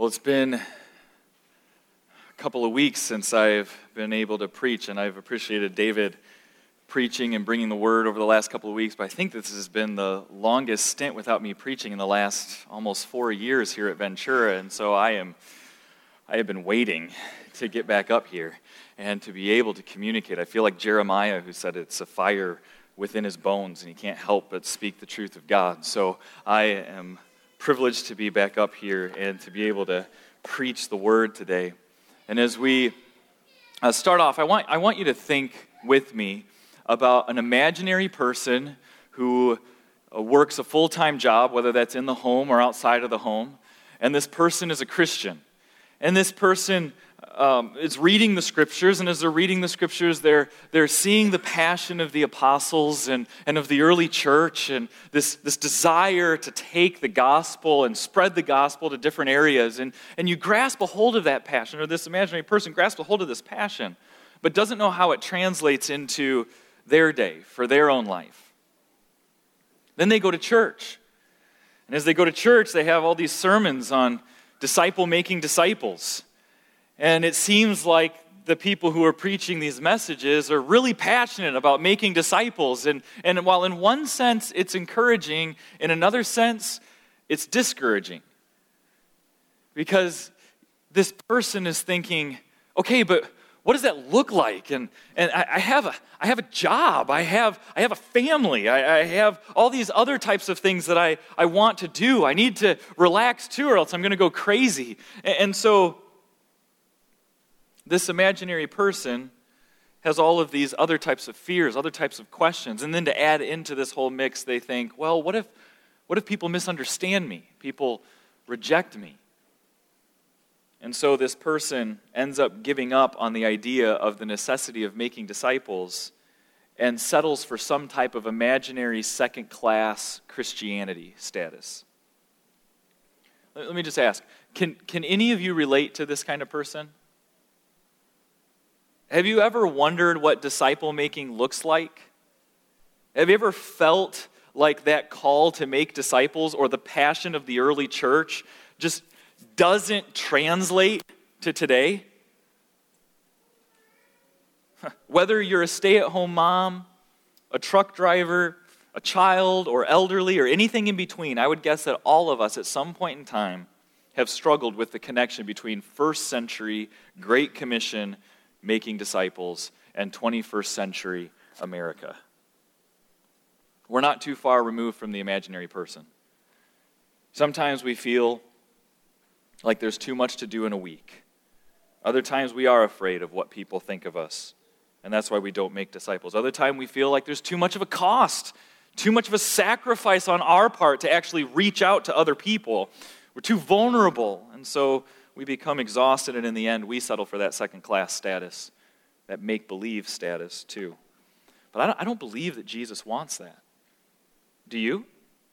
Well, it's been a couple of weeks since I've been able to preach, and I've appreciated David preaching and bringing the word over the last couple of weeks, but I think this has been the longest stint without me preaching in the last almost 4 years here at Ventura, and so I have been waiting to get back up here and to be able to communicate. I feel like Jeremiah, who said it's a fire within his bones, and he can't help but speak the truth of God. So I am privileged to be back up here and to be able to preach the word today. And as we start off, I want you to think with me about an imaginary person who works a full-time job, whether that's in the home or outside of the home, and this person is a Christian. And this person is reading the Scriptures, and as they're reading the Scriptures, they're seeing the passion of the apostles and of the early church, and this desire to take the gospel and spread the gospel to different areas. And you grasp a hold of that passion, or this imaginary person grasps a hold of this passion, but doesn't know how it translates into their day, for their own life. Then they go to church. And as they go to church, they have all these sermons on disciple-making disciples. And it seems like the people who are preaching these messages are really passionate about making disciples. And while in one sense it's encouraging, in another sense it's discouraging. Because this person is thinking, okay, but what does that look like? And I have a job. I have a family. I have all these other types of things that I want to do. I need to relax too, or else I'm going to go crazy. And so this imaginary person has all of these other types of fears, other types of questions. And then to add into this whole mix, they think, well, what if people misunderstand me? People reject me. And so this person ends up giving up on the idea of the necessity of making disciples and settles for some type of imaginary second-class Christianity status. Let me just ask, can any of you relate to this kind of person? Have you ever wondered what disciple-making looks like? Have you ever felt like that call to make disciples or the passion of the early church just doesn't translate to today? Whether you're a stay-at-home mom, a truck driver, a child, or elderly, or anything in between, I would guess that all of us at some point in time have struggled with the connection between first century Great Commission making disciples and 21st century America. We're not too far removed from the imaginary person. Sometimes we feel like there's too much to do in a week. Other times we are afraid of what people think of us, and that's why we don't make disciples. Other times we feel like there's too much of a cost, too much of a sacrifice on our part to actually reach out to other people. We're too vulnerable, and so we become exhausted, and in the end, we settle for that second-class status, that make-believe status, too. But I don't believe that Jesus wants that. Do you?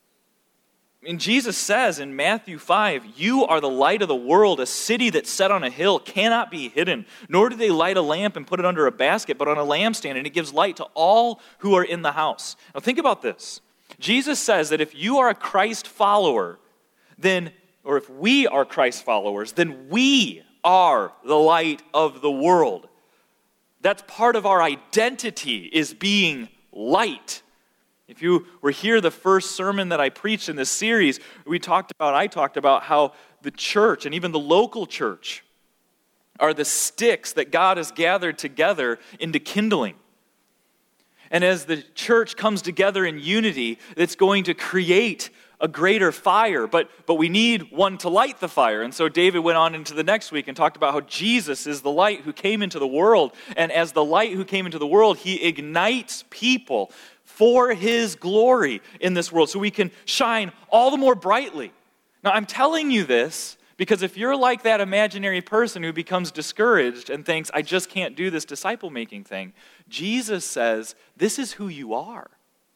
I mean, Jesus says in Matthew 5, "You are the light of the world. A city that's set on a hill cannot be hidden. Nor do they light a lamp and put it under a basket, but on a lampstand, and it gives light to all who are in the house." Now think about this. Jesus says that if you are a Christ follower, or if we are Christ followers, then we are the light of the world. That's part of our identity, is being light. If you were here the first sermon that I preached in this series, I talked about how the church and even the local church are the sticks that God has gathered together into kindling. And as the church comes together in unity, it's going to create a greater fire, but we need one to light the fire. And so David went on into the next week and talked about how Jesus is the light who came into the world, and as the light who came into the world, he ignites people for his glory in this world so we can shine all the more brightly. Now, I'm telling you this because if you're like that imaginary person who becomes discouraged and thinks, I just can't do this disciple-making thing, Jesus says, this is who you are.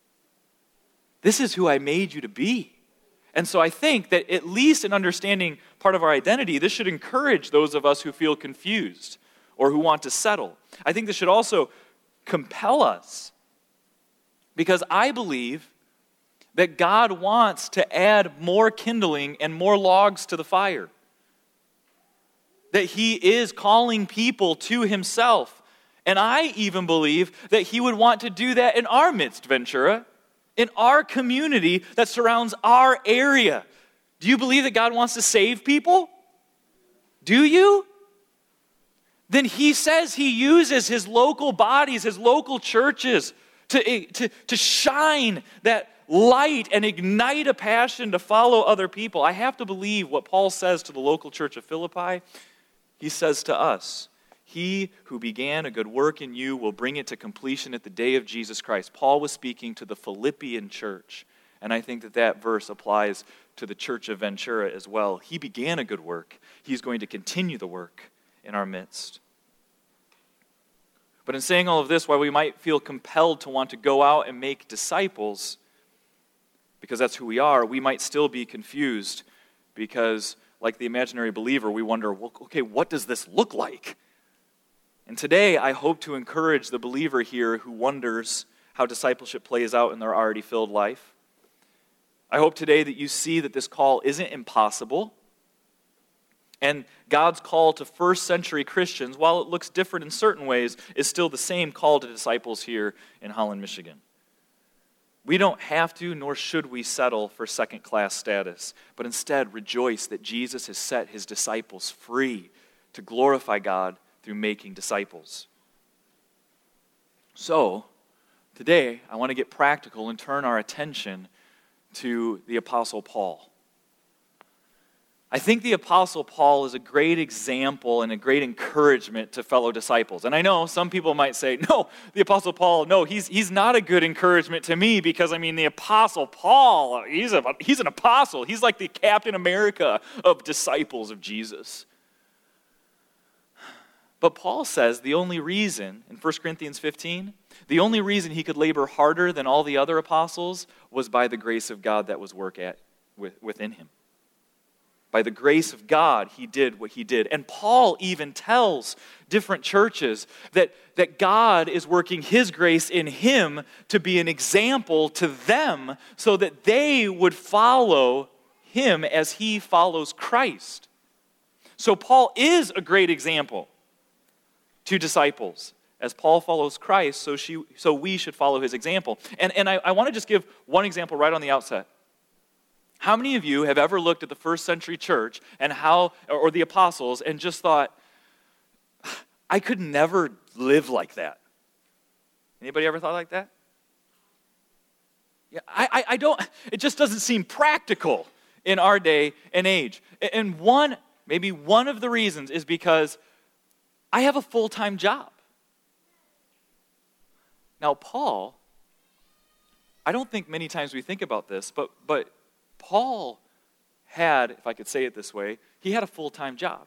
This is who I made you to be. And so I think that at least in understanding part of our identity, this should encourage those of us who feel confused or who want to settle. I think this should also compel us, because I believe that God wants to add more kindling and more logs to the fire. that he is calling people to himself. And I even believe that he would want to do that in our midst, Ventura, in our community that surrounds our area. Do you believe that God wants to save people? Do you? Then he says he uses his local bodies, his local churches to shine that light and ignite a passion to follow other people. I have to believe what Paul says to the local church of Philippi. He says to us, he who began a good work in you will bring it to completion at the day of Jesus Christ. Paul was speaking to the Philippian church, and I think that verse applies to the church of Ventura as well. He began a good work. He's going to continue the work in our midst. But in saying all of this, while we might feel compelled to want to go out and make disciples, because that's who we are, we might still be confused because, like the imaginary believer, we wonder, well, okay, what does this look like? And today, I hope to encourage the believer here who wonders how discipleship plays out in their already filled life. I hope today that you see that this call isn't impossible. And God's call to first century Christians, while it looks different in certain ways, is still the same call to disciples here in Holland, Michigan. We don't have to, nor should we settle for second-class status, but instead rejoice that Jesus has set his disciples free to glorify God through making disciples. So, today, I want to get practical and turn our attention to the Apostle Paul. I think the Apostle Paul is a great example and a great encouragement to fellow disciples. And I know some people might say, no, the Apostle Paul, no, he's not a good encouragement to me because, the Apostle Paul, he's an apostle. He's like the Captain America of disciples of Jesus. But Paul says the only reason, in 1 Corinthians 15, the only reason he could labor harder than all the other apostles was by the grace of God that was within him. By the grace of God, he did what he did. And Paul even tells different churches that God is working his grace in him to be an example to them so that they would follow him as he follows Christ. So Paul is a great example to disciples. As Paul follows Christ, so we should follow his example. And I want to just give one example right on the outset. How many of you have ever looked at the first century church and or the apostles and just thought, I could never live like that? Anybody ever thought like that? Yeah, I don't, it just doesn't seem practical in our day and age. And maybe one of the reasons is because I have a full-time job. Now, Paul, I don't think many times we think about this, but Paul had, if I could say it this way, he had a full-time job.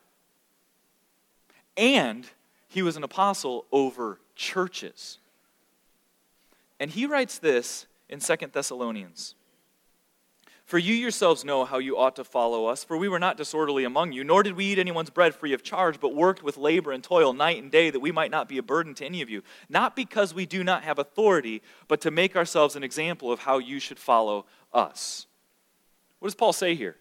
And he was an apostle over churches. And he writes this in 2 Thessalonians. For you yourselves know how you ought to follow us, for we were not disorderly among you, nor did we eat anyone's bread free of charge, but worked with labor and toil night and day, that we might not be a burden to any of you. Not because we do not have authority, but to make ourselves an example of how you should follow us. What does Paul say here?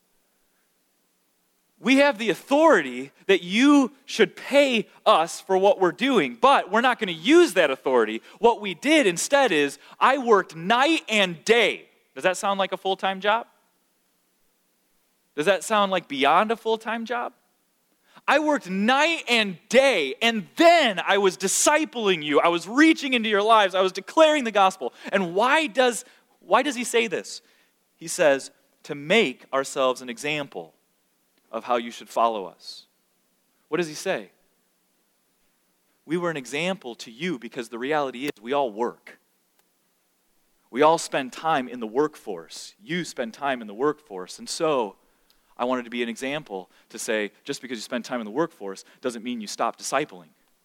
We have the authority that you should pay us for what we're doing, but we're not going to use that authority. What we did instead is, I worked night and day. Does that sound like a full-time job? Does that sound like beyond a full-time job? I worked night and day, and then I was discipling you. I was reaching into your lives. I was declaring the gospel. And why does he say this? He says, to make ourselves an example of how you should follow us. What does he say? We were an example to you because the reality is we all work. We all spend time in the workforce. You spend time in the workforce. And so I wanted to be an example to say, just because you spend time in the workforce doesn't mean you stop discipling.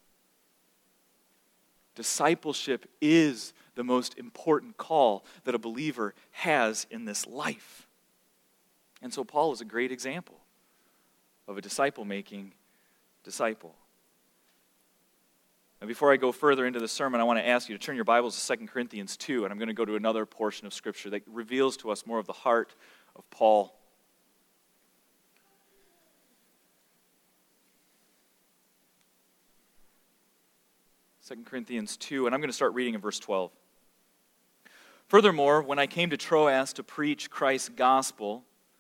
Discipleship is the most important call that a believer has in this life. And so Paul is a great example of a disciple-making disciple. Now, before I go further into the sermon, I want to ask you to turn your Bibles to 2 Corinthians 2, and I'm going to go to another portion of Scripture that reveals to us more of the heart of Paul. 2 Corinthians 2, and I'm going to start reading in verse 12. Furthermore, when I came to Troas to preach Christ's gospel,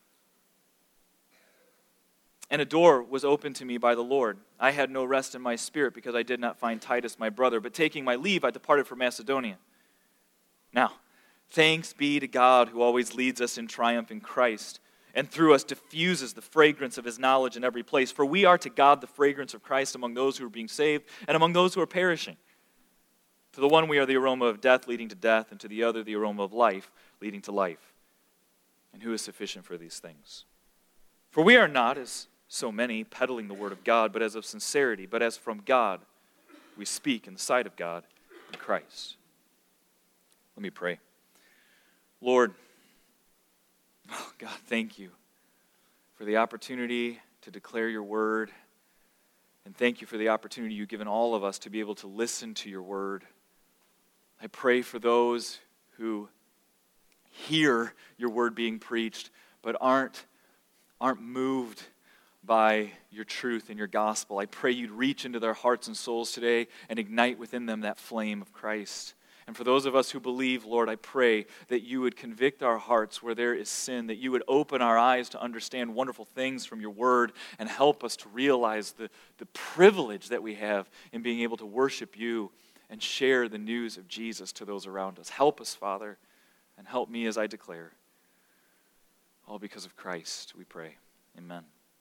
and a door was opened to me by the Lord, I had no rest in my spirit because I did not find Titus my brother, but taking my leave, I departed for Macedonia. Now, thanks be to God who always leads us in triumph in Christ, and through us diffuses the fragrance of his knowledge in every place. For we are to God the fragrance of Christ among those who are being saved and among those who are perishing. To the one we are the aroma of death leading to death, and to the other the aroma of life leading to life. And who is sufficient for these things? For we are not, as so many, peddling the word of God, but as of sincerity, but as from God we speak in the sight of God in Christ. Let me pray. Lord, oh God, thank you for the opportunity to declare your word, and thank you for the opportunity you've given all of us to be able to listen to your word. I pray for those who hear your word being preached, but aren't moved by your truth and your gospel. I pray you'd reach into their hearts and souls today and ignite within them that flame of Christ. And for those of us who believe, Lord, I pray that you would convict our hearts where there is sin, that you would open our eyes to understand wonderful things from your word and help us to realize the privilege that we have in being able to worship you and share the news of Jesus to those around us. Help us, Father, and help me as I declare. All because of Christ, we pray. Amen.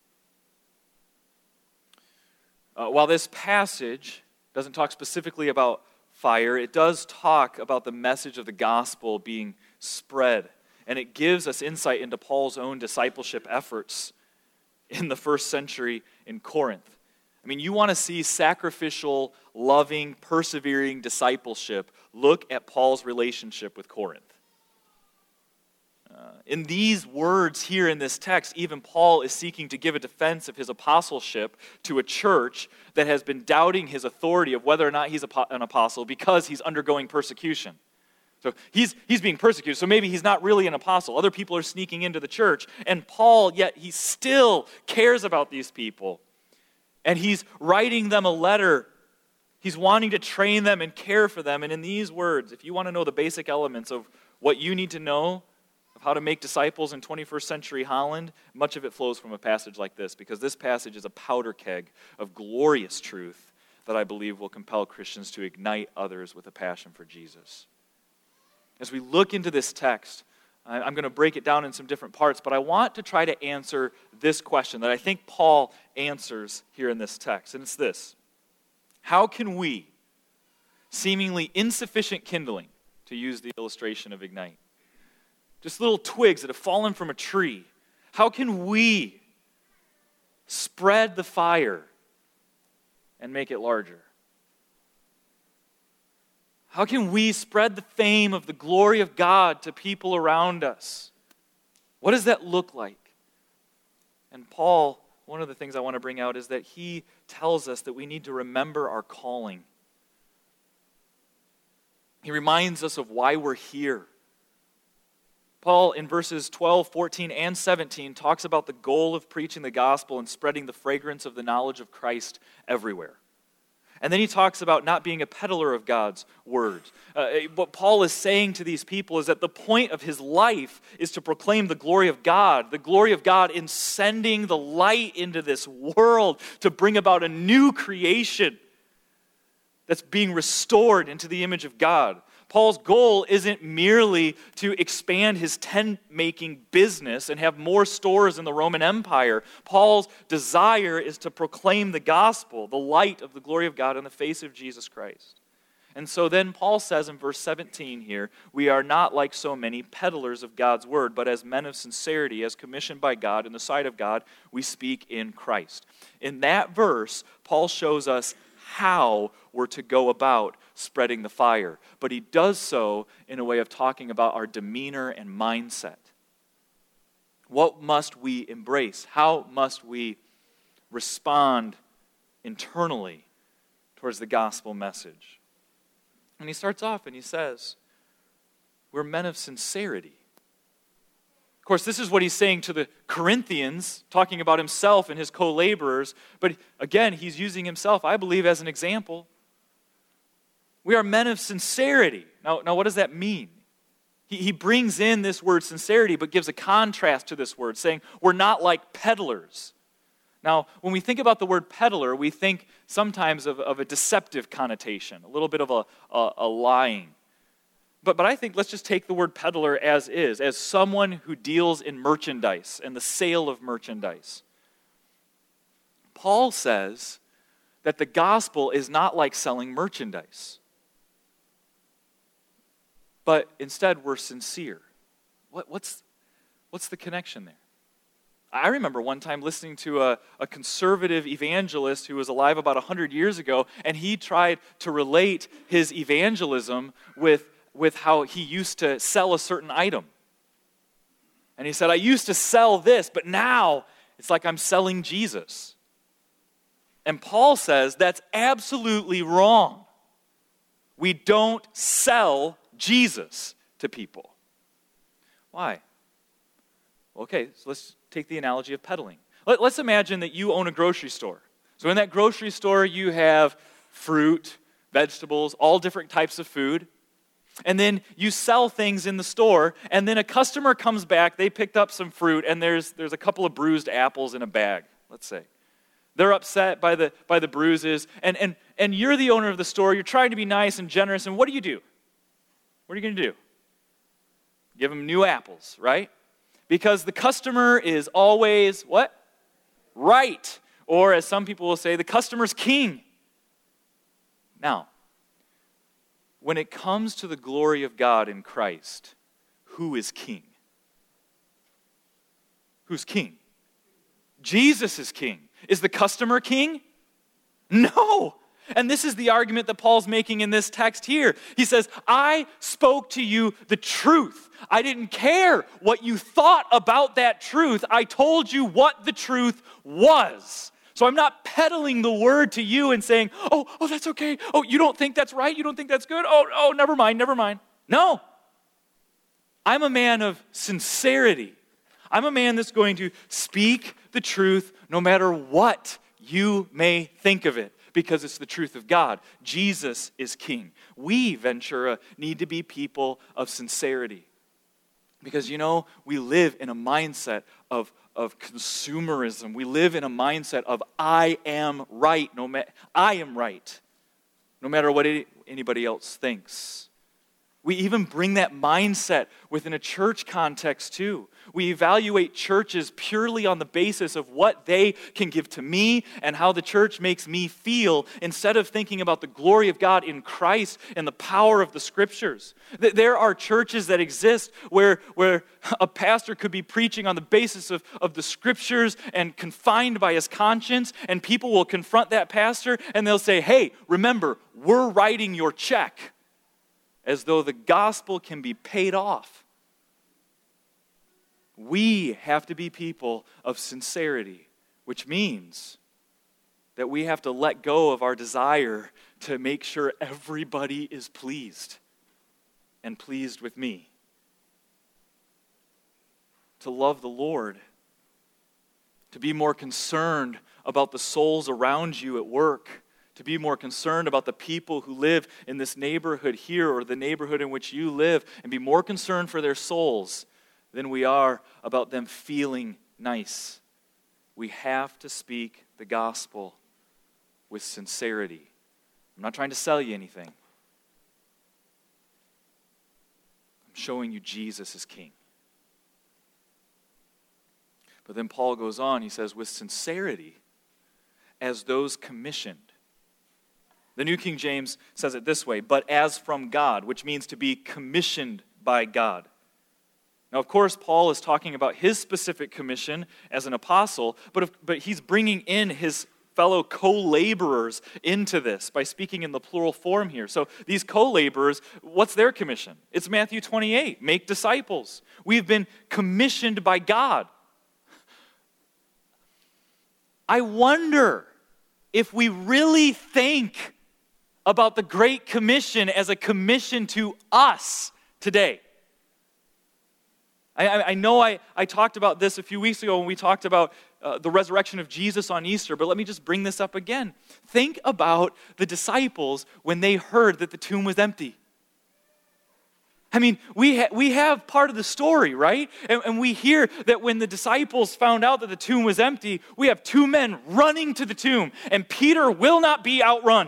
While this passage doesn't talk specifically about fire, it does talk about the message of the gospel being spread. And it gives us insight into Paul's own discipleship efforts in the first century in Corinth. I mean, you want to see sacrificial, loving, persevering discipleship. Look at Paul's relationship with Corinth. In these words here in this text, even Paul is seeking to give a defense of his apostleship to a church that has been doubting his authority of whether or not he's an apostle because he's undergoing persecution. So he's being persecuted, so maybe he's not really an apostle. Other people are sneaking into the church, and Paul, yet he still cares about these people. And he's writing them a letter. He's wanting to train them and care for them. And in these words, if you want to know the basic elements of what you need to know of how to make disciples in 21st century Holland, much of it flows from a passage like this, because this passage is a powder keg of glorious truth that I believe will compel Christians to ignite others with a passion for Jesus. As we look into this text, I'm going to break it down in some different parts, but I want to try to answer this question that I think Paul answers here in this text, and it's this. How can we, seemingly insufficient kindling, to use the illustration of Ignite, just little twigs that have fallen from a tree, how can we spread the fire and make it larger? How can we spread the fame of the glory of God to people around us? What does that look like? And Paul, one of the things I want to bring out is that he tells us that we need to remember our calling. He reminds us of why we're here. Paul, in verses 12, 14, and 17, talks about the goal of preaching the gospel and spreading the fragrance of the knowledge of Christ everywhere. And then he talks about not being a peddler of God's word. What Paul is saying to these people is that the point of his life is to proclaim the glory of God in sending the light into this world to bring about a new creation that's being restored into the image of God. Paul's goal isn't merely to expand his tent-making business and have more stores in the Roman Empire. Paul's desire is to proclaim the gospel, the light of the glory of God in the face of Jesus Christ. And so then Paul says in verse 17 here, we are not like so many peddlers of God's word, but as men of sincerity, as commissioned by God in the sight of God, we speak in Christ. In that verse, Paul shows us how we're to go about spreading the fire. But he does so in a way of talking about our demeanor and mindset. What must we embrace? How must we respond internally towards the gospel message? And he starts off and he says, we're men of sincerity. Of course, this is what he's saying to the Corinthians, talking about himself and his co-laborers. But again, he's using himself, I believe, as an example. We are men of sincerity. Now what does that mean? He brings in this word sincerity, but gives a contrast to this word, saying we're not like peddlers. Now, when we think about the word peddler, we think sometimes of a deceptive connotation, a little bit of a lying. But I think let's just take the word peddler as is, as someone who deals in merchandise and the sale of merchandise. Paul says that the gospel is not like selling merchandise, but instead we're sincere. What's the connection there? I remember one time listening to a conservative evangelist who was alive about 100 years ago, and he tried to relate his evangelism with how he used to sell a certain item. And he said, I used to sell this, but now it's like I'm selling Jesus. And Paul says that's absolutely wrong. We don't sell Jesus to people. Why? Okay, so let's take the analogy of peddling. Let's imagine that you own a grocery store. So in that grocery store, you have fruit, vegetables, all different types of food. And then you sell things in the store, and then a customer comes back, they picked up some fruit, and there's a couple of bruised apples in a bag, let's say. They're upset by the bruises, and you're the owner of the store, you're trying to be nice and generous, and what do? What are you going to do? Give them new apples, right? Because the customer is always, what? Right. Or as some people will say, the customer's king. Now, when it comes to the glory of God in Christ, who is king? Who's king? Jesus is king. Is the customer king? No. And this is the argument that Paul's making in this text here. He says, I spoke to you the truth. I didn't care what you thought about that truth. I told you what the truth was. So I'm not peddling the word to you and saying, oh, that's okay. Oh, you don't think that's right? You don't think that's good? Oh, never mind. No. I'm a man of sincerity. I'm a man that's going to speak the truth no matter what you may think of it, because it's the truth of God. Jesus is king. We, Ventura, need to be people of sincerity. Because, we live in a mindset of consumerism. We live in a mindset of I am right. I am right, no matter what anybody else thinks. We even bring that mindset within a church context too. We evaluate churches purely on the basis of what they can give to me and how the church makes me feel, instead of thinking about the glory of God in Christ and the power of the Scriptures. There are churches that exist where a pastor could be preaching on the basis of the Scriptures and confined by his conscience, and people will confront that pastor and they'll say, hey, remember, we're writing your check, as though the gospel can be paid off. We have to be people of sincerity, which means that we have to let go of our desire to make sure everybody is pleased and pleased with me. To love the Lord, to be more concerned about the souls around you at work, to be more concerned about the people who live in this neighborhood here or the neighborhood in which you live, and be more concerned for their souls than we are about them feeling nice. We have to speak the gospel with sincerity. I'm not trying to sell you anything. I'm showing you Jesus is king. But then Paul goes on, he says, with sincerity, as those commissioned. The New King James says it this way, but as from God, which means to be commissioned by God. Now, of course, Paul is talking about his specific commission as an apostle, but he's bringing in his fellow co-laborers into this by speaking in the plural form here. So these co-laborers, what's their commission? It's Matthew 28, make disciples. We've been commissioned by God. I wonder if we really think about the Great Commission as a commission to us today. I know I talked about this a few weeks ago when we talked about the resurrection of Jesus on Easter, but let me just bring this up again. Think about the disciples when they heard that the tomb was empty. I mean, we have part of the story, right? And we hear that when the disciples found out that the tomb was empty, we have two men running to the tomb, and Peter will not be outrun.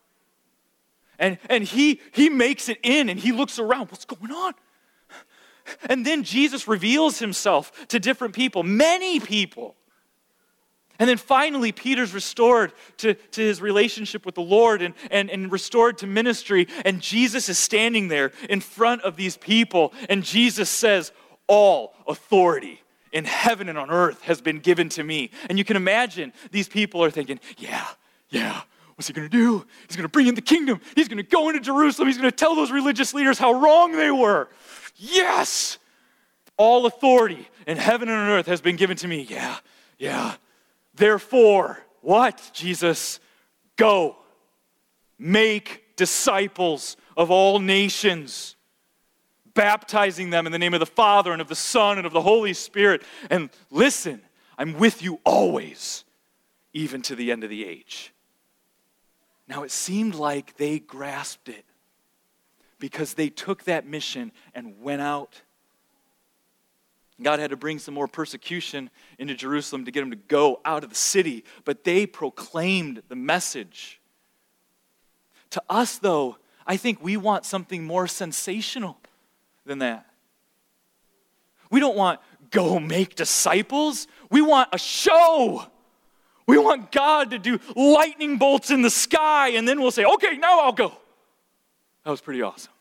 And he makes it in, and he looks around. What's going on? And then Jesus reveals himself to different people, many people. And then finally, Peter's restored to his relationship with the Lord and restored to ministry. And Jesus is standing there in front of these people. And Jesus says, all authority in heaven and on earth has been given to me. And you can imagine these people are thinking, yeah. What's he going to do? He's going to bring in the kingdom. He's going to go into Jerusalem. He's going to tell those religious leaders how wrong they were. Yes! All authority in heaven and on earth has been given to me. Yeah. Therefore, what, Jesus? Go. Make disciples of all nations, baptizing them in the name of the Father and of the Son and of the Holy Spirit. And listen, I'm with you always, even to the end of the age. Now, it seemed like they grasped it because they took that mission and went out. God had to bring some more persecution into Jerusalem to get them to go out of the city, but they proclaimed the message. To us, though, I think we want something more sensational than that. We don't want go make disciples. We want a show. We want God to do lightning bolts in the sky, and then we'll say, okay, now I'll go. That was pretty awesome.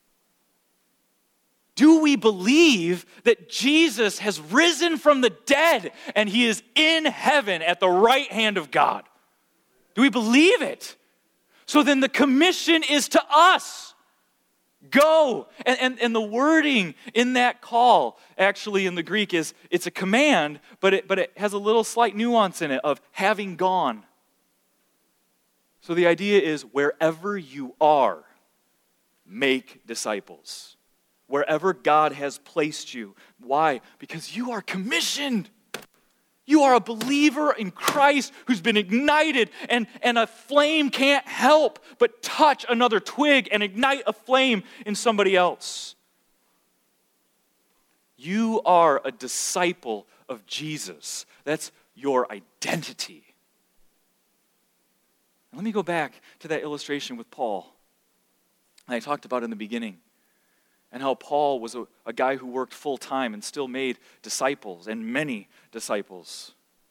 Do we believe that Jesus has risen from the dead and he is in heaven at the right hand of God? Do we believe it? So then the commission is to us. Go. And the wording in that call, actually in the Greek, is it's a command, but it has a little slight nuance in it of having gone. So the idea is wherever you are, make disciples. Wherever God has placed you. Why? Because you are commissioned. You are a believer in Christ who's been ignited, and a flame can't help but touch another twig and ignite a flame in somebody else. You are a disciple of Jesus. That's your identity. Let me go back to that illustration with Paul that I talked about in the beginning. And how Paul was a guy who worked full-time and still made disciples, and many disciples.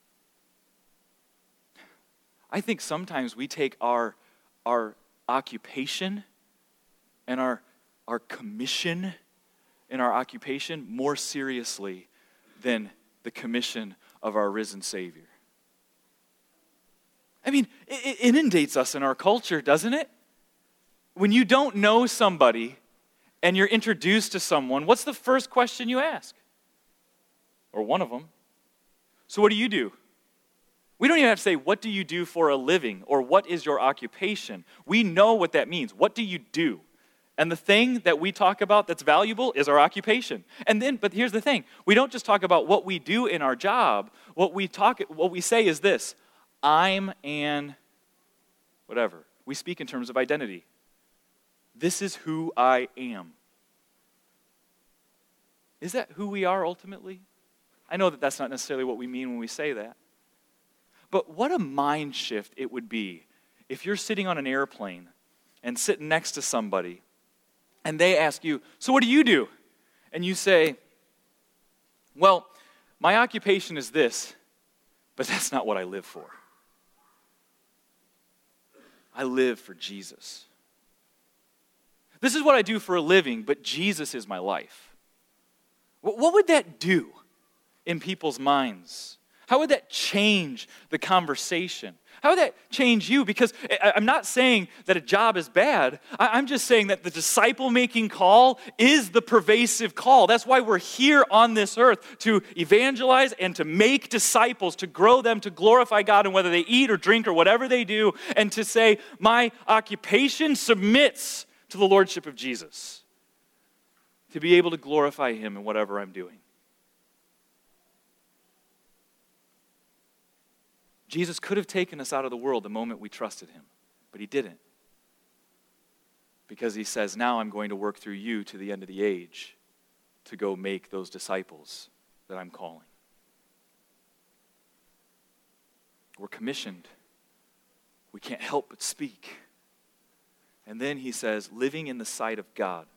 I think sometimes we take our occupation and our commission in our occupation more seriously than the commission of our risen Savior. I mean, it inundates us in our culture, doesn't it? When you don't know somebody and you're introduced to someone, what's the first question you ask? Or one of them. So what do you do? We don't even have to say, what do you do for a living? Or what is your occupation? We know what that means. What do you do? And the thing that we talk about that's valuable is our occupation. But here's the thing. We don't just talk about what we do in our job. What we say is this. I'm an whatever. We speak in terms of identity. This is who I am. Is that who we are ultimately? I know that that's not necessarily what we mean when we say that. But what a mind shift it would be if you're sitting on an airplane and sitting next to somebody and they ask you, so what do you do? And you say, well, my occupation is this, but that's not what I live for. I live for Jesus. This is what I do for a living, but Jesus is my life. What would that do in people's minds? How would that change the conversation? How would that change you? Because I'm not saying that a job is bad. I'm just saying that the disciple-making call is the pervasive call. That's why we're here on this earth, to evangelize and to make disciples, to grow them, to glorify God in whether they eat or drink or whatever they do, and to say, my occupation submits to the lordship of Jesus, to be able to glorify him in whatever I'm doing. Jesus could have taken us out of the world the moment we trusted him, but he didn't. Because he says, now I'm going to work through you to the end of the age to go make those disciples that I'm calling. We're commissioned. We can't help but speak. And then he says, living in the sight of God.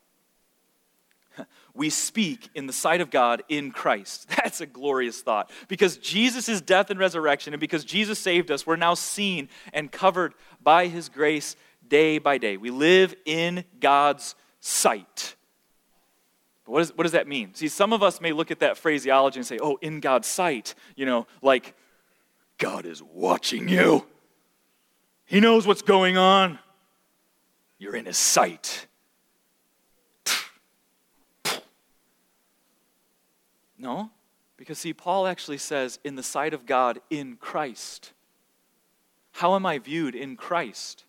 We speak in the sight of God in Christ. That's a glorious thought. Because Jesus' death and resurrection, and because Jesus saved us, we're now seen and covered by his grace day by day. We live in God's sight. But what does that mean? See, some of us may look at that phraseology and say, oh, in God's sight, like God is watching you. He knows what's going on. You're in his sight. No, because see, Paul actually says, in the sight of God in Christ. How am I viewed in Christ?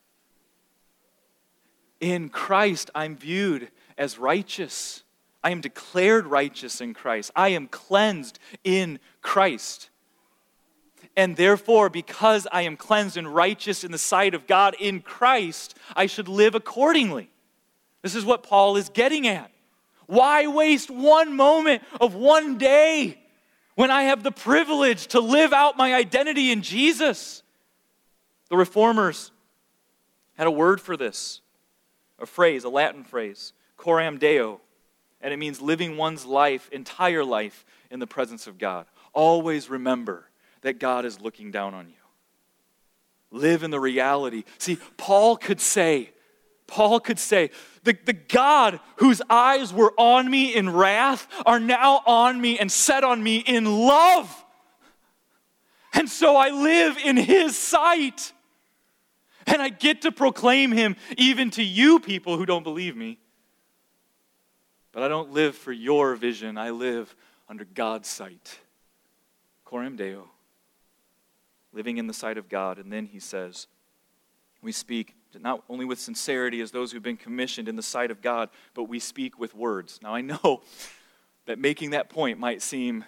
In Christ, I'm viewed as righteous. I am declared righteous in Christ. I am cleansed in Christ. And therefore, because I am cleansed and righteous in the sight of God in Christ, I should live accordingly. This is what Paul is getting at. Why waste one moment of one day when I have the privilege to live out my identity in Jesus? The Reformers had a word for this, a phrase, a Latin phrase, coram Deo, and it means living one's life, entire life, in the presence of God. Always remember that God is looking down on you. Live in the reality. See, Paul could say, the God whose eyes were on me in wrath are now on me and set on me in love. And so I live in his sight. And I get to proclaim him even to you people who don't believe me. But I don't live for your vision. I live under God's sight. Coram Deo. Living in the sight of God. And then he says, we speak not only with sincerity as those who've been commissioned in the sight of God, but we speak with words. Now I know that making that point might seem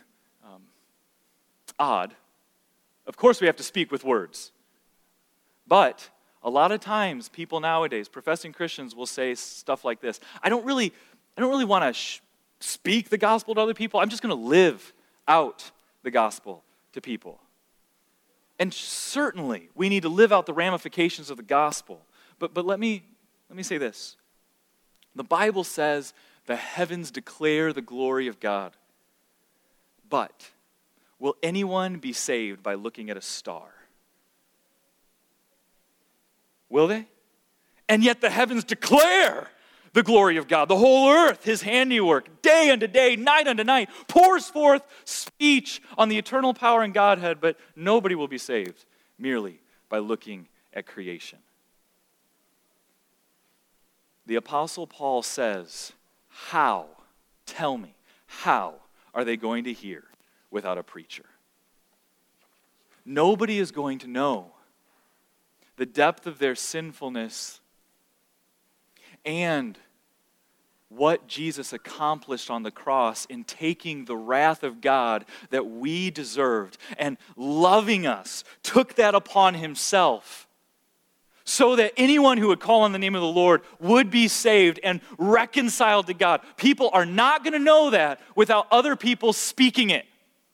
odd. Of course we have to speak with words. But a lot of times people nowadays, professing Christians, will say stuff like this. I don't really want to speak the gospel to other people. I'm just going to live out the gospel to people. And certainly we need to live out the ramifications of the gospel. But let me say this. The Bible says the heavens declare the glory of God. But will anyone be saved by looking at a star? Will they? And yet the heavens declare the glory of God. The whole earth, his handiwork, day unto day, night unto night, pours forth speech on the eternal power and Godhead, but nobody will be saved merely by looking at creation. The Apostle Paul says, how, tell me, how are they going to hear without a preacher? Nobody is going to know the depth of their sinfulness and what Jesus accomplished on the cross in taking the wrath of God that we deserved and loving us, took that upon himself so that anyone who would call on the name of the Lord would be saved and reconciled to God. People are not going to know that without other people speaking it.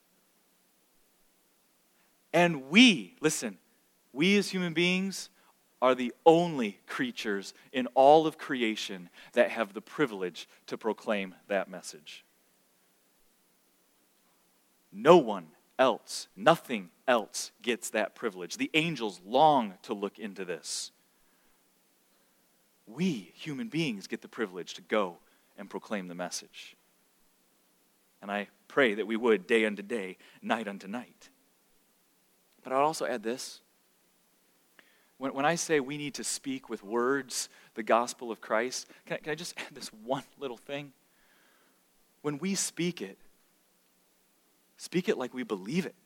And we as human beings are the only creatures in all of creation that have the privilege to proclaim that message. No one else, nothing else gets that privilege. The angels long to look into this. We, human beings, get the privilege to go and proclaim the message. And I pray that we would day unto day, night unto night. But I'll also add this. When I say we need to speak with words the gospel of Christ, can I just add this one little thing? When we speak it like we believe it.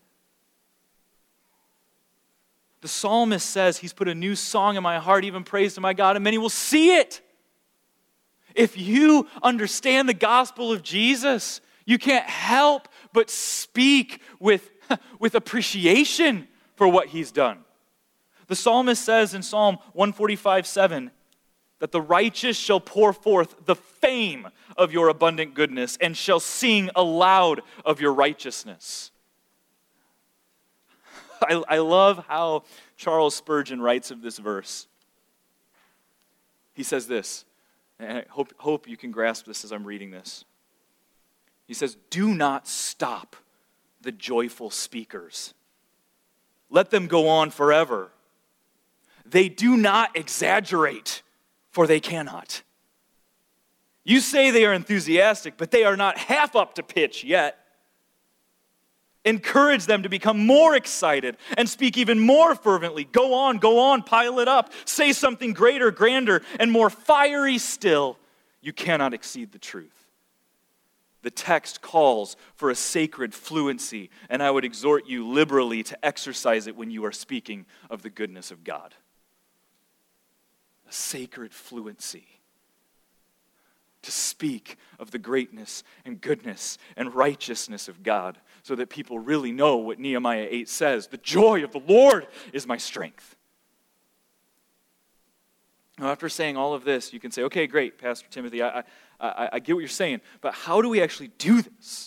The psalmist says, he's put a new song in my heart, even praise to my God, and many will see it. If you understand the gospel of Jesus, you can't help but speak with appreciation for what he's done. The psalmist says in Psalm 145:7 that the righteous shall pour forth the fame of your abundant goodness and shall sing aloud of your righteousness. I love how Charles Spurgeon writes of this verse. He says this, and I hope you can grasp this as I'm reading this. He says, "Do not stop the joyful speakers. Let them go on forever. They do not exaggerate, for they cannot. You say they are enthusiastic, but they are not half up to pitch yet. Encourage them to become more excited and speak even more fervently. Go on, pile it up. Say something greater, grander, and more fiery still. You cannot exceed the truth." The text calls for a sacred fluency, and I would exhort you liberally to exercise it when you are speaking of the goodness of God. A sacred fluency. To speak of the greatness and goodness and righteousness of God so that people really know what Nehemiah 8 says. The joy of the Lord is my strength. Now, after saying all of this, you can say, okay, great, Pastor Timothy, I get what you're saying, but how do we actually do this?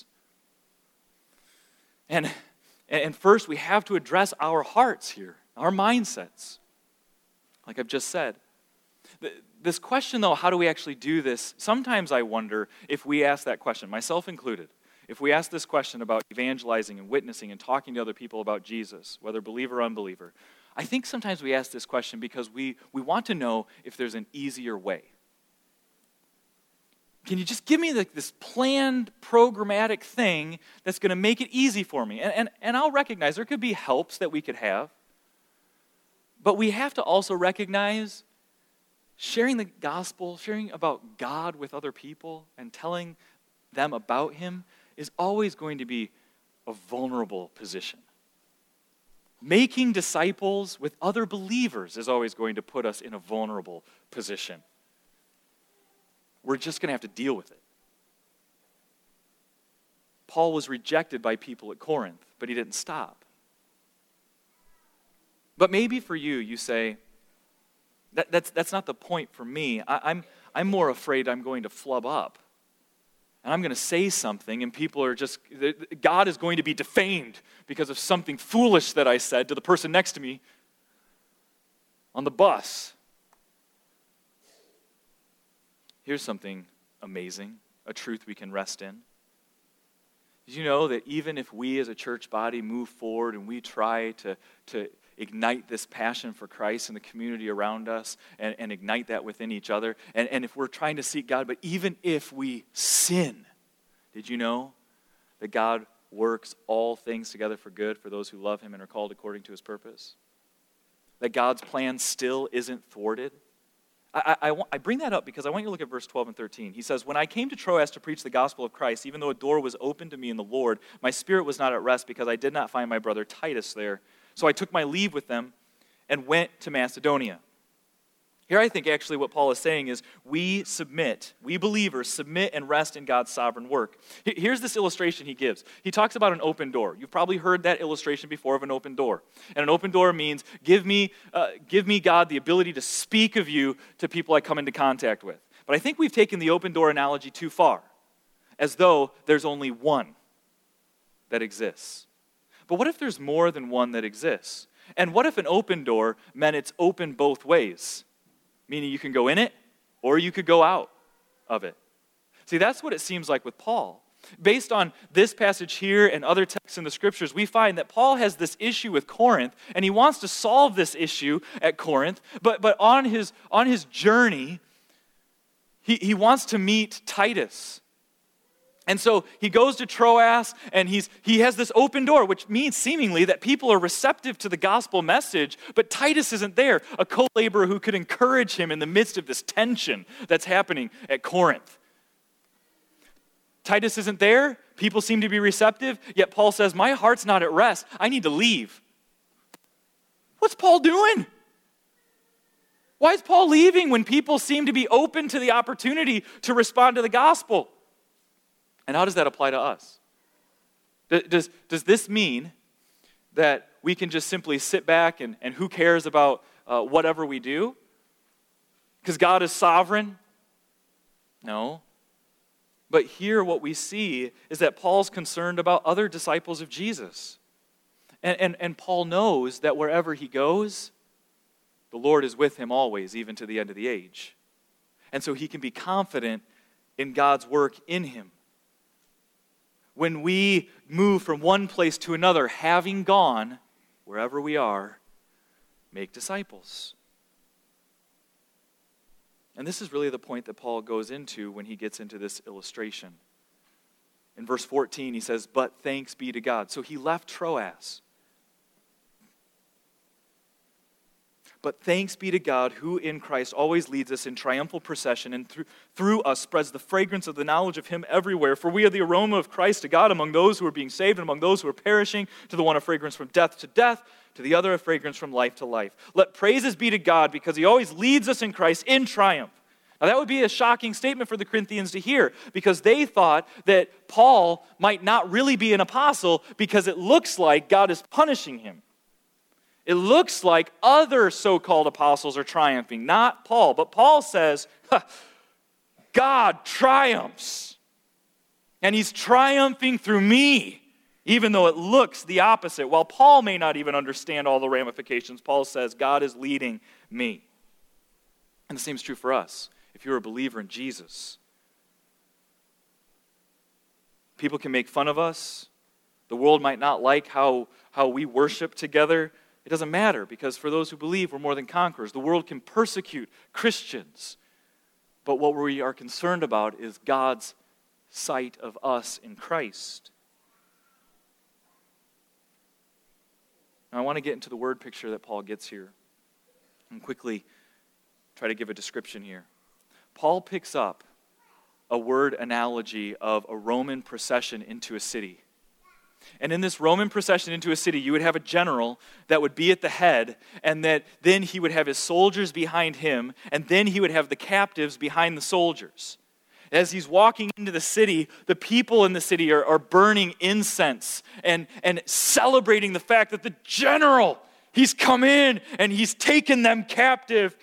And first, we have to address our hearts here, our mindsets, like I've just said. This question, though, how do we actually do this? Sometimes I wonder if we ask that question, myself included, if we ask this question about evangelizing and witnessing and talking to other people about Jesus, whether believer or unbeliever, I think sometimes we ask this question because we want to know if there's an easier way. Can you just give me this planned, programmatic thing that's going to make it easy for me? And I'll recognize there could be helps that we could have, but we have to also recognize sharing the gospel, sharing about God with other people, and telling them about Him is always going to be a vulnerable position. Making disciples with other believers is always going to put us in a vulnerable position. We're just going to have to deal with it. Paul was rejected by people at Corinth, but he didn't stop. But maybe for you, you say, that's not the point for me. I'm more afraid I'm going to flub up. And I'm going to say something and people are just, God is going to be defamed because of something foolish that I said to the person next to me on the bus. Here's something amazing, a truth we can rest in. Did you know that even if we as a church body move forward and we try to ignite this passion for Christ in the community around us and ignite that within each other, and if we're trying to seek God, but even if we sin, did you know that God works all things together for good for those who love Him and are called according to His purpose? That God's plan still isn't thwarted? I bring that up because I want you to look at verse 12 and 13. He says, "When I came to Troas to preach the gospel of Christ, even though a door was open to me in the Lord, my spirit was not at rest because I did not find my brother Titus there. So I took my leave with them and went to Macedonia." Here I think actually what Paul is saying is we believers submit and rest in God's sovereign work. Here's this illustration he gives. He talks about an open door. You've probably heard that illustration before of an open door. And an open door means give me God the ability to speak of you to people I come into contact with. But I think we've taken the open door analogy too far, as though there's only one that exists. But what if there's more than one that exists? And what if an open door meant it's open both ways? Meaning you can go in it or you could go out of it. See, that's what it seems like with Paul. Based on this passage here and other texts in the scriptures, we find that Paul has this issue with Corinth, and he wants to solve this issue at Corinth, but on his journey, he wants to meet Titus. And so he goes to Troas, and he has this open door, which means seemingly that people are receptive to the gospel message, but Titus isn't there, a co-laborer who could encourage him in the midst of this tension that's happening at Corinth. Titus isn't there, people seem to be receptive, yet Paul says, my heart's not at rest, I need to leave. What's Paul doing? Why is Paul leaving when people seem to be open to the opportunity to respond to the gospel? And how does that apply to us? Does this mean that we can just simply sit back and who cares about whatever we do? Because God is sovereign? No. But here what we see is that Paul's concerned about other disciples of Jesus. And Paul knows that wherever he goes, the Lord is with him always, even to the end of the age. And so he can be confident in God's work in him. When we move from one place to another, having gone, wherever we are, make disciples. And this is really the point that Paul goes into when he gets into this illustration. In verse 14, he says, "But thanks be to God." So he left Troas. But thanks be to God, who in Christ always leads us in triumphal procession, and through us spreads the fragrance of the knowledge of him everywhere. For we are the aroma of Christ to God among those who are being saved and among those who are perishing. To the one a fragrance from death to death, to the other a fragrance from life to life. Let praises be to God, because he always leads us in Christ in triumph. Now that would be a shocking statement for the Corinthians to hear, because they thought that Paul might not really be an apostle because it looks like God is punishing him. It looks like other so-called apostles are triumphing, not Paul. But Paul says, God triumphs. And he's triumphing through me, even though it looks the opposite. While Paul may not even understand all the ramifications, Paul says, God is leading me. And the same is true for us. If you're a believer in Jesus, people can make fun of us. The world might not like how we worship together. It doesn't matter, because for those who believe, we're more than conquerors. The world can persecute Christians, but what we are concerned about is God's sight of us in Christ. Now, I want to get into the word picture that Paul gets here and quickly try to give a description here. Paul picks up a word analogy of a Roman procession into a city. And in this Roman procession into a city, you would have a general that would be at the head, and that then he would have his soldiers behind him, and then he would have the captives behind the soldiers. As he's walking into the city, the people in the city are burning incense and celebrating the fact that the general, he's come in and he's taken them captive.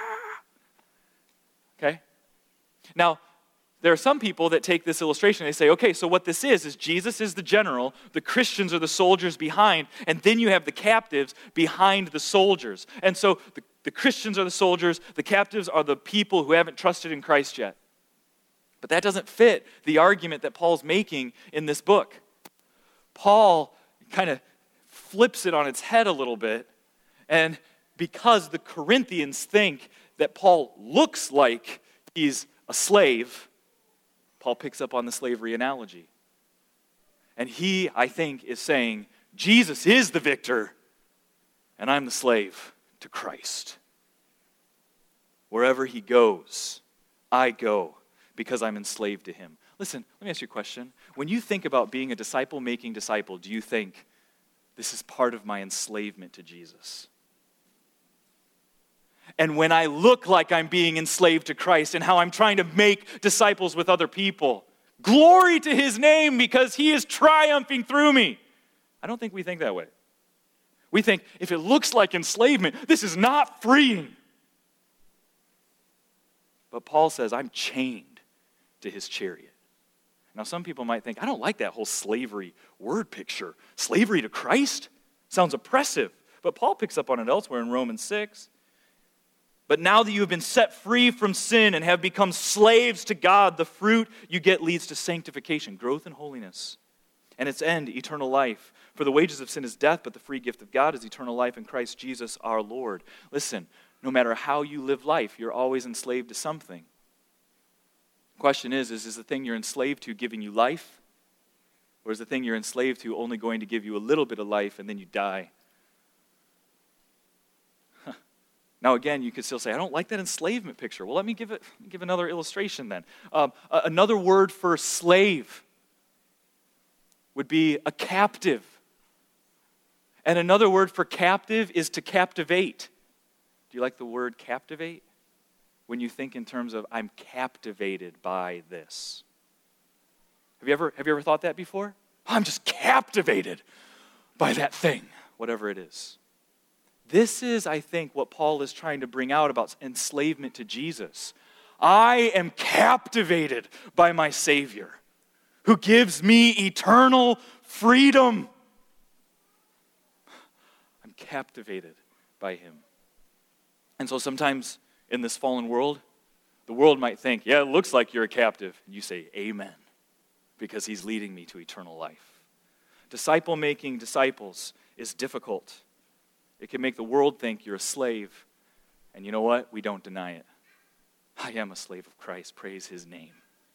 Okay? Now, there are some people that take this illustration and they say, okay, so what this is Jesus is the general, the Christians are the soldiers behind, and then you have the captives behind the soldiers. And so the Christians are the soldiers, the captives are the people who haven't trusted in Christ yet. But that doesn't fit the argument that Paul's making in this book. Paul kind of flips it on its head a little bit, and because the Corinthians think that Paul looks like he's a slave, Paul picks up on the slavery analogy. And he, I think, is saying, Jesus is the victor, and I'm the slave to Christ. Wherever he goes, I go because I'm enslaved to him. Listen, let me ask you a question. When you think about being a disciple-making disciple, do you think, this is part of my enslavement to Jesus? And when I look like I'm being enslaved to Christ and how I'm trying to make disciples with other people, glory to his name because he is triumphing through me. I don't think we think that way. We think if it looks like enslavement, this is not freeing. But Paul says, I'm chained to his chariot. Now some people might think, I don't like that whole slavery word picture. Slavery to Christ? Sounds oppressive. But Paul picks up on it elsewhere in Romans 6. But now that you have been set free from sin and have become slaves to God, the fruit you get leads to sanctification, growth in holiness, and its end, eternal life. For the wages of sin is death, but the free gift of God is eternal life in Christ Jesus our Lord. Listen, no matter how you live life, you're always enslaved to something. The question is the thing you're enslaved to giving you life? Or is the thing you're enslaved to only going to give you a little bit of life and then you die? Now again, you could still say, I don't like that enslavement picture. Well, let me give another illustration then. Another word for slave would be a captive. And another word for captive is to captivate. Do you like the word captivate? When you think in terms of, I'm captivated by this. Have you ever thought that before? I'm just captivated by that thing. whatever it is. This is, I think, what Paul is trying to bring out about enslavement to Jesus. I am captivated by my Savior, who gives me eternal freedom. I'm captivated by him. And so sometimes in this fallen world, the world might think, yeah, it looks like you're a captive. And you say, amen, because he's leading me to eternal life. Disciple-making disciples is difficult. It can make the world think you're a slave. And you know what? We don't deny it. I am a slave of Christ. Praise his name.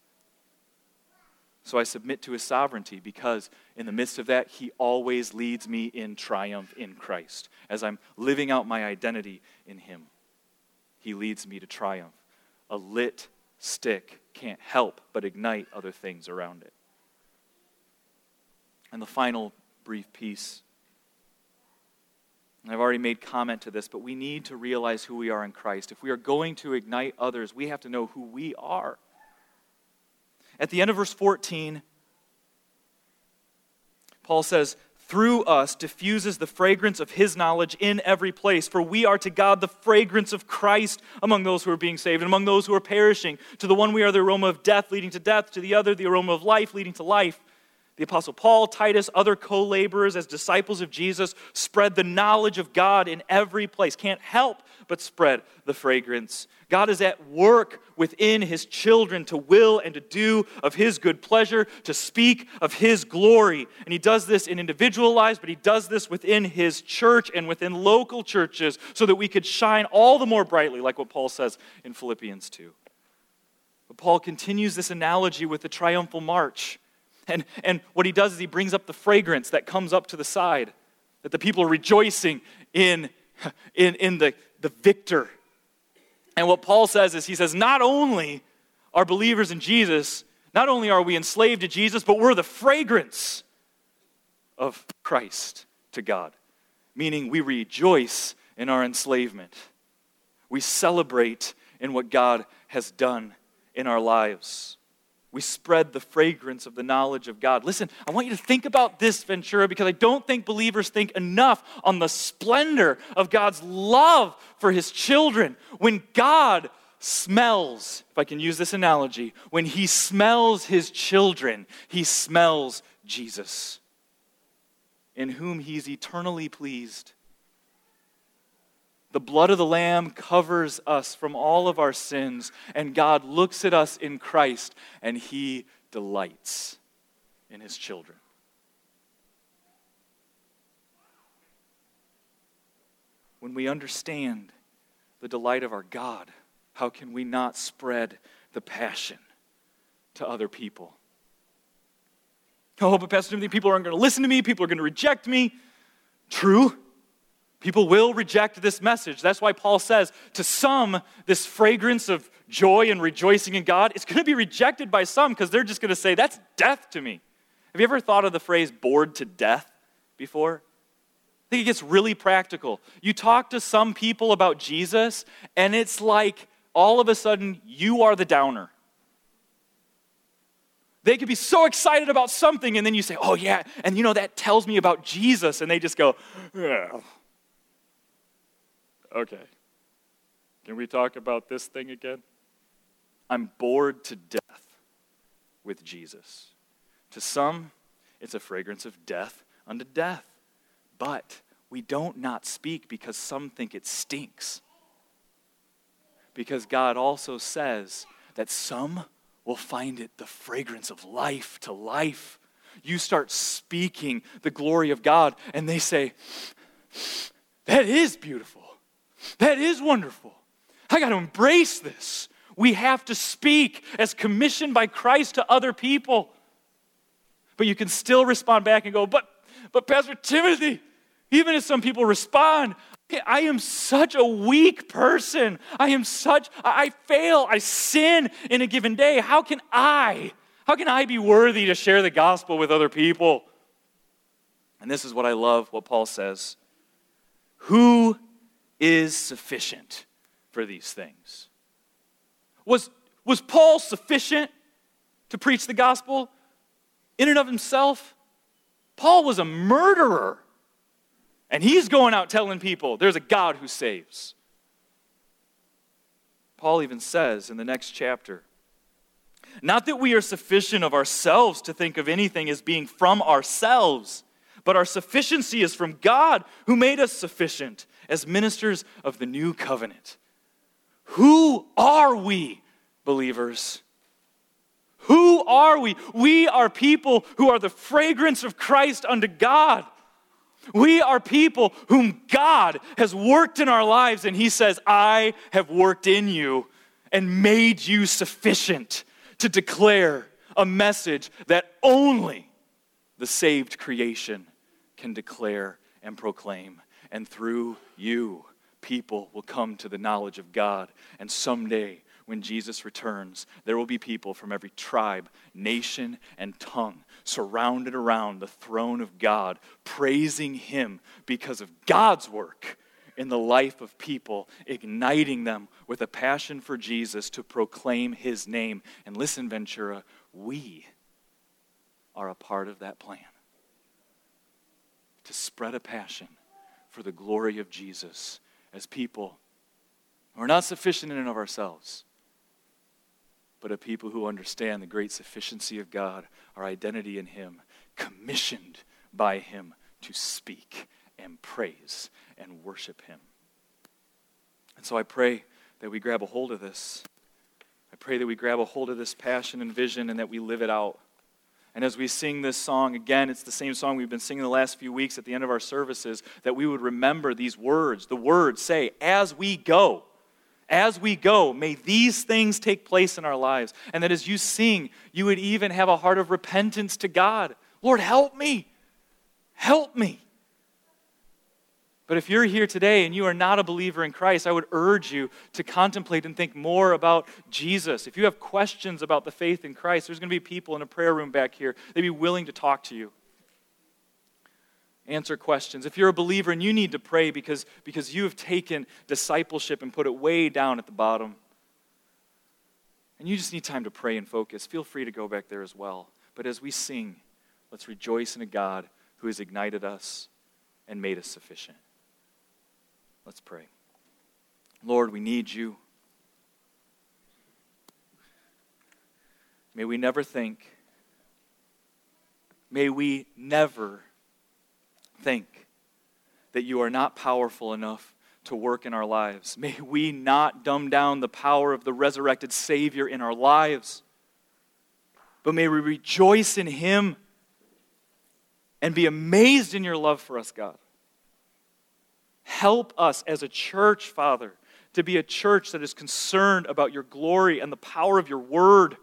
So I submit to his sovereignty because in the midst of that, he always leads me in triumph in Christ. As I'm living out my identity in him, he leads me to triumph. A lit stick can't help but ignite other things around it. And the final brief piece, and I've already made comment to this, but we need to realize who we are in Christ. If we are going to ignite others, we have to know who we are. At the end of verse 14, Paul says, through us diffuses the fragrance of his knowledge in every place. For we are to God the fragrance of Christ among those who are being saved and among those who are perishing. To the one we are the aroma of death leading to death, to the other the aroma of life leading to life. The Apostle Paul, Titus, other co-laborers as disciples of Jesus spread the knowledge of God in every place. Can't help but spread the fragrance. God is at work within his children to will and to do of his good pleasure, to speak of his glory. And he does this in individual lives, but he does this within his church and within local churches so that we could shine all the more brightly, like what Paul says in Philippians 2. But Paul continues this analogy with the triumphal march. And what he does is he brings up the fragrance that comes up to the side, that the people are rejoicing in the victor. And what Paul says is, he says, not only are believers in Jesus, not only are we enslaved to Jesus, but we're the fragrance of Christ to God. Meaning we rejoice in our enslavement. We celebrate in what God has done in our lives. We spread the fragrance of the knowledge of God. Listen, I want you to think about this, Ventura, because I don't think believers think enough on the splendor of God's love for his children. When God smells, if I can use this analogy, when he smells his children, he smells Jesus, in whom he's eternally pleased. The blood of the Lamb covers us from all of our sins, and God looks at us in Christ, and he delights in his children. When we understand the delight of our God, how can we not spread the passion to other people? Oh, but Pastor Timothy, people aren't going to listen to me, people are going to reject me. True. People will reject this message. That's why Paul says, to some, this fragrance of joy and rejoicing in God, it's going to be rejected by some because they're just going to say, that's death to me. Have you ever thought of the phrase bored to death before? I think it gets really practical. You talk to some people about Jesus, and it's like all of a sudden you are the downer. They could be so excited about something, and then you say, oh yeah, and you know, that tells me about Jesus, and they just go, yeah. Okay, can we talk about this thing again? I'm bored to death with Jesus. To some, it's a fragrance of death unto death. But we don't not speak because some think it stinks. Because God also says that some will find it the fragrance of life to life. You start speaking the glory of God, and they say, that is beautiful. That is wonderful. I got to embrace this. We have to speak as commissioned by Christ to other people. But you can still respond back and go, but Pastor Timothy, even if some people respond, I am such a weak person. I fail, I sin in a given day. How can I be worthy to share the gospel with other people? And this is what I love, what Paul says. Who is sufficient for these things? Was Paul sufficient to preach the gospel in and of himself? Paul was a murderer. And he's going out telling people there's a God who saves. Paul even says in the next chapter, not that we are sufficient of ourselves to think of anything as being from ourselves, but our sufficiency is from God who made us sufficient as ministers of the new covenant. Who are we, believers? Who are we? We are people who are the fragrance of Christ unto God. We are people whom God has worked in our lives, and he says, I have worked in you and made you sufficient to declare a message that only the saved creation can declare and proclaim. And through you, people will come to the knowledge of God. And someday, when Jesus returns, there will be people from every tribe, nation, and tongue surrounded around the throne of God, praising him because of God's work in the life of people, igniting them with a passion for Jesus to proclaim his name. And listen, Ventura, we are a part of that plan to spread a passion for the glory of Jesus as people who are not sufficient in and of ourselves, but a people who understand the great sufficiency of God, our identity in him, commissioned by him to speak and praise and worship him. And so I pray that we grab a hold of this. I pray that we grab a hold of this passion and vision and that we live it out. And as we sing this song, again, it's the same song we've been singing the last few weeks at the end of our services, that we would remember these words. The words say, as we go, may these things take place in our lives. And that as you sing, you would even have a heart of repentance to God. Lord, help me. Help me. But if you're here today and you are not a believer in Christ, I would urge you to contemplate and think more about Jesus. If you have questions about the faith in Christ, there's going to be people in a prayer room back here. They'd be willing to talk to you. Answer questions. If you're a believer and you need to pray because you have taken discipleship and put it way down at the bottom, and you just need time to pray and focus, feel free to go back there as well. But as we sing, let's rejoice in a God who has ignited us and made us sufficient. Let's pray. Lord, we need you. May we never think, that you are not powerful enough to work in our lives. May we not dumb down the power of the resurrected Savior in our lives, but may we rejoice in him and be amazed in your love for us, God. Help us as a church, Father, to be a church that is concerned about your glory and the power of your word,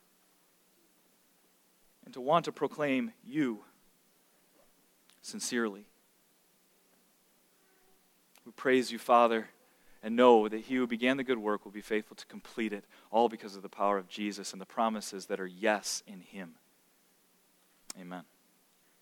and to want to proclaim you sincerely. We praise you, Father, and know that he who began the good work will be faithful to complete it, all because of the power of Jesus and the promises that are yes in him. Amen.